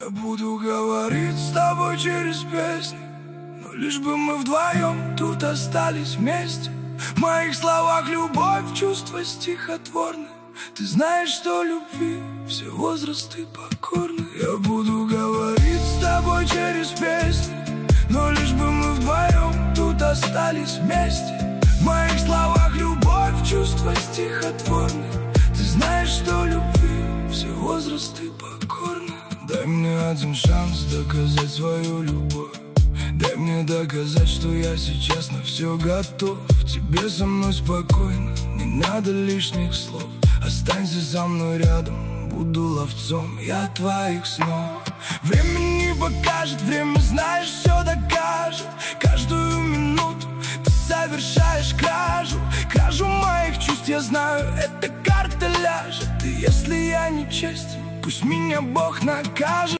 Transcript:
Я буду говорить с тобой через песни, но лишь бы мы вдвоем тут остались вместе. В моих словах любовь, чувства стихотворны. Ты знаешь, что любви все возрасты покорны. Я буду говорить с тобой через песни, но лишь бы мы вдвоем тут остались вместе. В моих словах любовь, чувства стихотворны. Ты знаешь, что любви все возрасты покорны. Дай мне один шанс доказать свою любовь. Дай мне доказать, что я сейчас на все готов. Тебе со мной спокойно, не надо лишних слов. Останься со мной рядом, буду ловцом я твоих снов. Время не покажет, время, знаешь, все докажет. Каждую минуту ты совершаешь кражу. Кражу моих чувств, я знаю, эта карта ляжет. И если я нечестен, пусть меня Бог накажет.